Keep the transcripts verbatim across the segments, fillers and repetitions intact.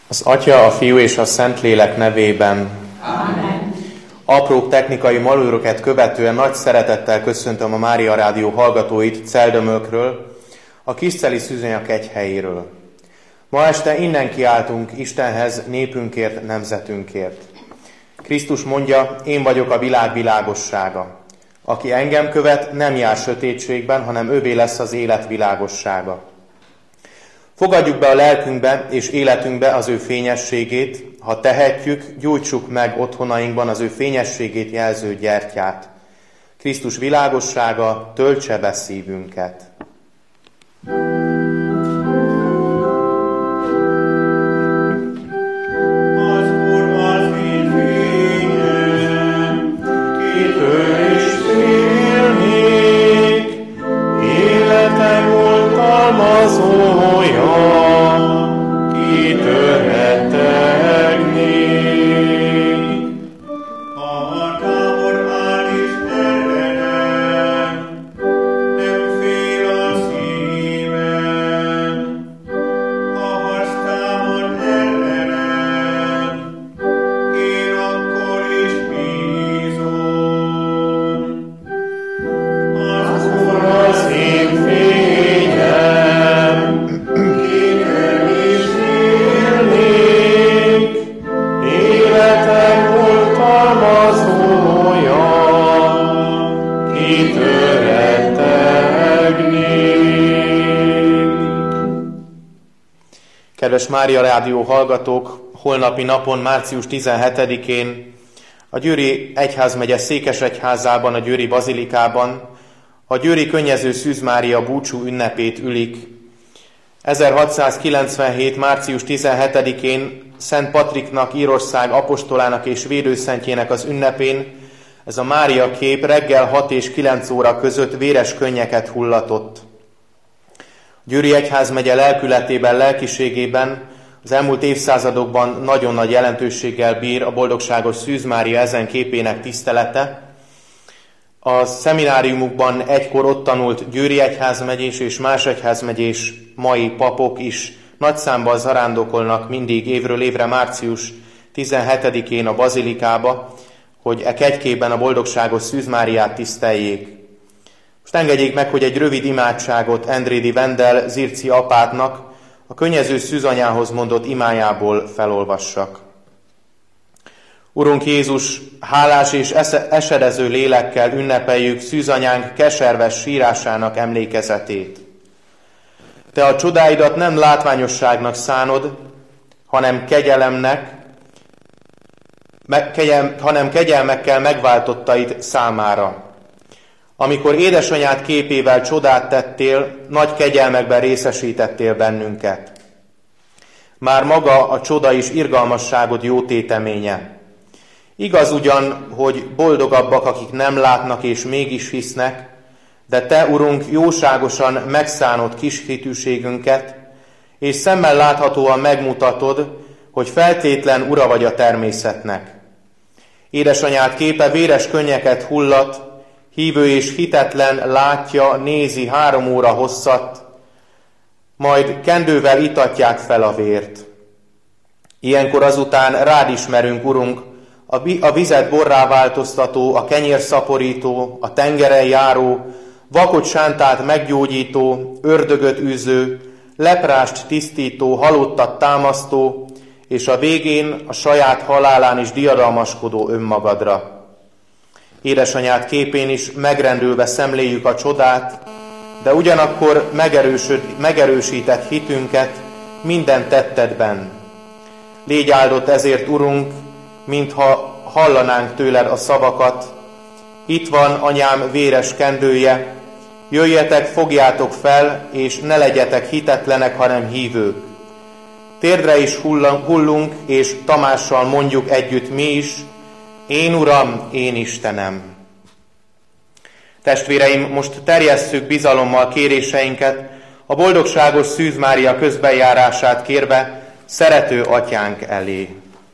Az Atya, a Fiú és a Szentlélek nevében. Amen. Apróbb technikai malőröket követően nagy szeretettel köszöntöm a Mária Rádió hallgatóit Celdömölkről, a Kisceli Szűzanya kegyhelyéről. Ma este innen kiáltunk Istenhez népünkért, nemzetünkért. Krisztus mondja, én vagyok a világ világossága. Aki engem követ, nem jár sötétségben, hanem övé lesz az élet világossága. Fogadjuk be a lelkünkbe és életünkbe az ő fényességét, ha tehetjük, gyújtsuk meg otthonainkban az ő fényességét jelző gyertyát. Krisztus világossága töltse be szívünket. Kedves Mária Rádió hallgatók, holnapi napon, március tizenhetedikén a Győri Egyházmegye Székesegyházában, a Győri Bazilikában a Győri Könnyező Szűz Mária búcsú ünnepét ülik. ezerhatszázkilencvenhét. március tizenhetedikén Szent Patriknak, Írország apostolának és védőszentjének az ünnepén ez a Mária kép reggel hat és kilenc óra között véres könnyeket hullatott. Győri Egyházmegye lelkületében, lelkiségében az elmúlt évszázadokban nagyon nagy jelentőséggel bír a boldogságos Szűz Mária ezen képének tisztelete. A szemináriumukban egykor ott tanult győri egyházmegyés és más egyházmegyés mai papok is nagy számban zarándokolnak mindig évről évre március tizenhetedikén a bazilikába, hogy e kegykében a boldogságos Szűz Máriát tiszteljék. Most engedjék meg, hogy egy rövid imádságot Endrédi Vendel Zirci apátnak a Könnyező Szűzanyához mondott imájából felolvassak. Urunk Jézus, hálás és esedező lélekkel ünnepeljük Szűzanyánk keserves sírásának emlékezetét. Te a csodáidat nem látványosságnak szánod, hanem kegyelemnek, me, kegyel, hanem kegyelmekkel megváltottaid számára. Amikor édesanyád képével csodát tettél, nagy kegyelmekben részesítettél bennünket. Már maga a csoda is irgalmasságod jó téteménye. Igaz ugyan, hogy boldogabbak, akik nem látnak és mégis hisznek, de te, Urunk, jóságosan megszánod kis hitűségünket, és szemmel láthatóan megmutatod, hogy feltétlen ura vagy a természetnek. Édesanyád képe véres könnyeket hullat, hívő és hitetlen látja, nézi három óra hosszat, majd kendővel itatják fel a vért. Ilyenkor azután rád ismerünk, Urunk, a vizet borrá változtató, a kenyérszaporító, a tengeren járó, vakot sántát meggyógyító, ördögöt űző, leprást tisztító, halottat támasztó, és a végén a saját halálán is diadalmaskodó önmagadra. Édesanyád képén is megrendülve szemléljük a csodát, de ugyanakkor megerősített hitünket minden tettedben. Légy áldott ezért, Urunk, mintha hallanánk tőled a szavakat. Itt van anyám véres kendője, jöjjetek, fogjátok fel, és ne legyetek hitetlenek, hanem hívők. Térdre is hullunk, és Tamással mondjuk együtt mi is, én Uram, én Istenem. Testvéreim, most terjesszük bizalommal kéréseinket, a boldogságos Szűz Mária közbenjárását kérve szerető atyánk elé.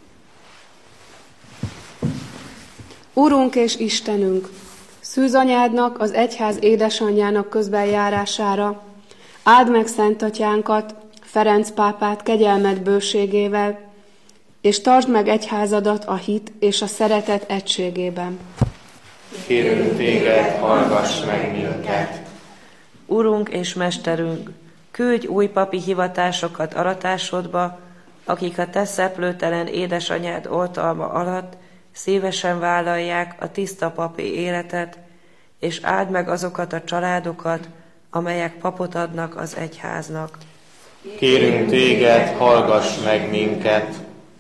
Urunk és Istenünk, Szűzanyádnak, az egyház édesanyjának közbenjárására áld meg Szent Atyánkat, Ferenc pápát kegyelmed bőségével, és tartsd meg egyházadat a hit és a szeretet egységében. Kérünk téged, hallgass meg minket. Urunk és Mesterünk, küldj új papi hivatásokat aratásodba, akik a te szeplőtelen édesanyád oltalma alatt szívesen vállalják a tiszta papi életet, és áld meg azokat a családokat, amelyek papot adnak az egyháznak. Kérünk téged, hallgass meg minket.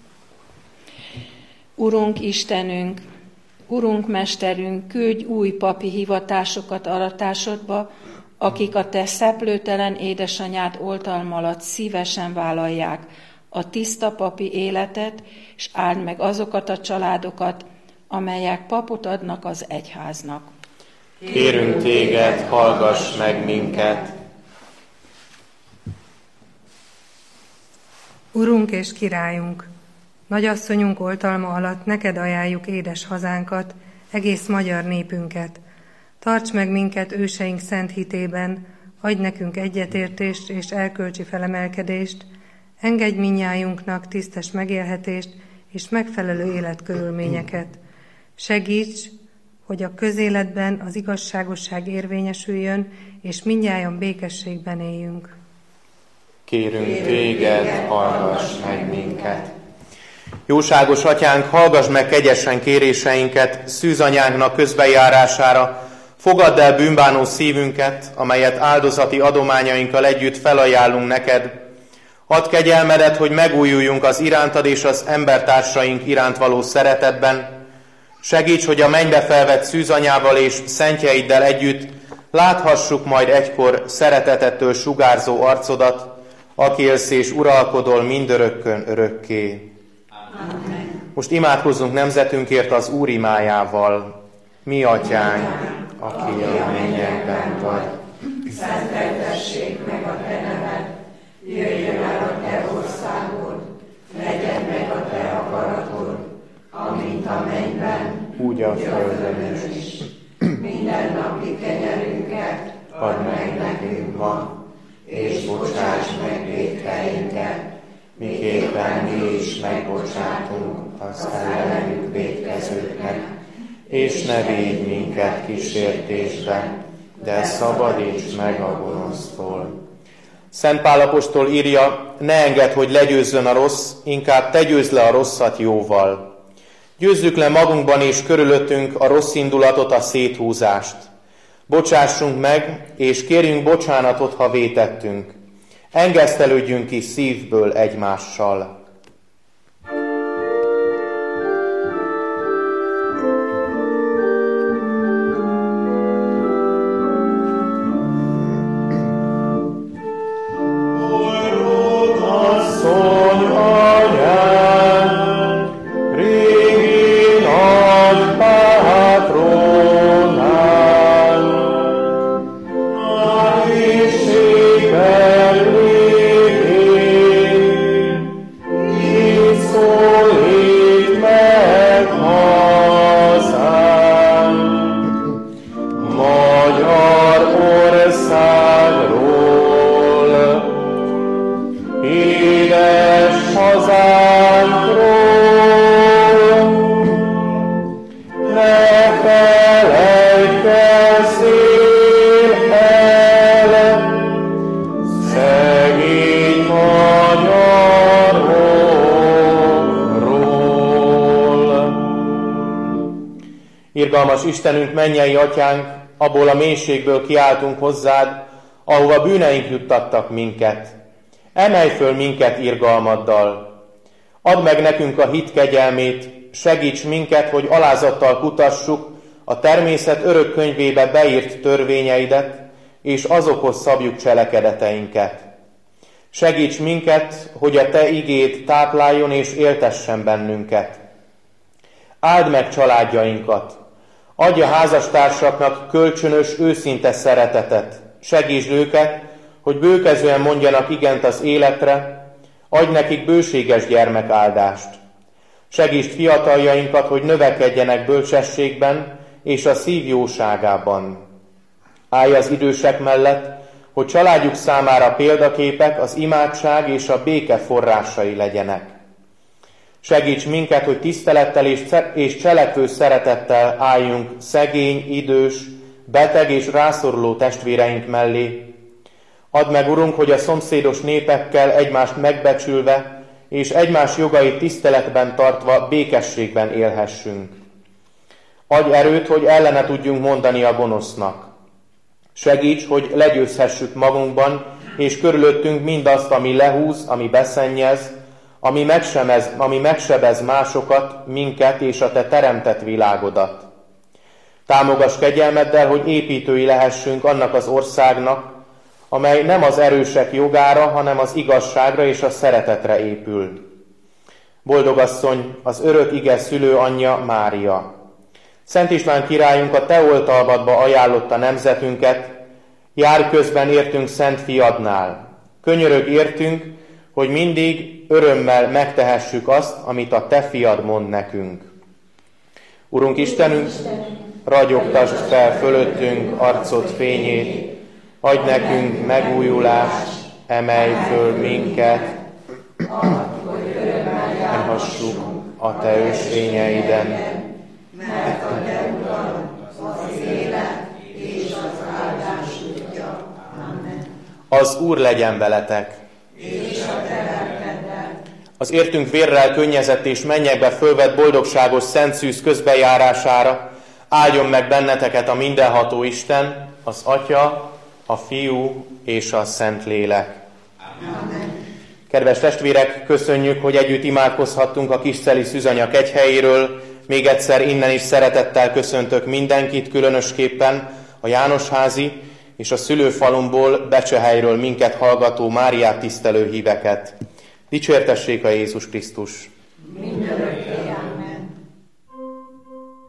Urunk Istenünk, Urunk Mesterünk, küldj új papi hivatásokat aratásodba, akik a te szeplőtelen édesanyád oltalma alatt szívesen vállalják a tiszta papi életet, és áld meg azokat a családokat, amelyek papot adnak az egyháznak. Kérünk téged, hallgass meg minket. Urunk és királyunk, nagyasszonyunk oltalma alatt neked ajánljuk édes hazánkat, egész magyar népünket. Tarts meg minket őseink szent hitében, adj nekünk egyetértést és erkölcsi felemelkedést, engedj minnyájunknak tisztes megélhetést és megfelelő életkörülményeket. Segíts, hogy a közéletben az igazságosság érvényesüljön, és mindnyájan békességben éljünk. Kérünk téged, hallgass meg minket. Jóságos atyánk, hallgass meg kegyesen kéréseinket szűzanyánknak közbejárására, fogadd el bűnbánó szívünket, amelyet áldozati adományainkkal együtt felajánlunk neked. Add kegyelmedet, hogy megújuljunk az irántad és az embertársaink iránt való szeretetben. Segíts, hogy a mennybe felvett szűzanyával és szentjeiddel együtt láthassuk majd egykor szeretetettől sugárzó arcodat, aki élsz és uralkodol mindörökkön örökké. Amen. Most imádkozzunk nemzetünkért az Úr imájával. Mi atyánk, aki a mennyekben vagy, szenteltessék meg a te neved, jöjjön el a te országod, legyen meg a te akaratod, amint a mennyben, úgy a földön is. Minden napi kenyerünket add meg nekünk ma, és bocsáss meg vétkeinket, miképpen mi is megbocsátunk az ellenünk vétkezőknek, és ne védj minket kísértésbe, de szabadíts meg a gonosztól. Szent Pál apostol írja, ne engedd, hogy legyőzzön a rossz, inkább te győzd le a rosszat jóval. Győzzük le magunkban és körülöttünk a rossz indulatot, a széthúzást. Bocsássunk meg, és kérjünk bocsánatot, ha vétettünk. Engesztelődjünk ki szívből egymással. Irgalmas Istenünk, mennyei atyánk, abból a mélységből kiáltunk hozzád, ahova bűneink juttattak minket. Emelj föl minket irgalmaddal. Add meg nekünk a hit kegyelmét, segíts minket, hogy alázattal kutassuk a természet örök könyvébe beírt törvényeidet, és azokhoz szabjuk cselekedeteinket. Segíts minket, hogy a te igéd tápláljon és éltessen bennünket. Áld meg családjainkat, adj a házastársaknak kölcsönös, őszinte szeretetet, segítsd őket, hogy bőkezően mondjanak igent az életre, adj nekik bőséges gyermekáldást. Segítsd fiataljainkat, hogy növekedjenek bölcsességben és a szív jóságában. Állj az idősek mellett, hogy családjuk számára példaképek, az imádság és a béke forrásai legyenek. Segíts minket, hogy tisztelettel és cselekvő szeretettel álljunk szegény, idős, beteg és rászoruló testvéreink mellé. Add meg, Urunk, hogy a szomszédos népekkel egymást megbecsülve és egymás jogait tiszteletben tartva békességben élhessünk. Adj erőt, hogy ellene tudjunk mondani a gonosznak. Segíts, hogy legyőzhessük magunkban és körülöttünk mindazt, ami lehúz, ami beszennyez, ami megsemez, ami megsebez másokat, minket és a Te teremtett világodat. Támogass kegyelmeddel, hogy építői lehessünk annak az országnak, amely nem az erősek jogára, hanem az igazságra és a szeretetre épül. Boldogasszony, az örök ige szülő anyja Mária. Szent István királyunk a Te oltalmadba ajánlotta nemzetünket, jár közben értünk Szent Fiadnál. Könyörög értünk, hogy mindig örömmel megtehessük azt, amit a Te Fiad mond nekünk. Urunk Istenünk, ragyogtasd fel fölöttünk arcod fényét, adj nekünk megújulást, emelj föl minket, hogy elhassuk a Te ösvényeiden, mert a Te Uram az élet és az áldás útja. Amen. Az Úr legyen veletek, és a Te lelkeddel. Az értünk vérrel könnyezett és mennyekbe fölvett boldogságos szent szűz közbejárására áldjon meg benneteket a mindenható Isten, az Atya, a Fiú és a Szentlélek. Amen. Kedves testvérek, köszönjük, hogy együtt imádkozhattunk a Kisceli Szűzanya kegyhelyéről. Még egyszer innen is szeretettel köszöntök mindenkit, különösképpen a Jánosházi és a szülőfalumból, Becsehelyről minket hallgató Máriát tisztelő híveket. Dicsértessék a Jézus Krisztus! Mindenekkel.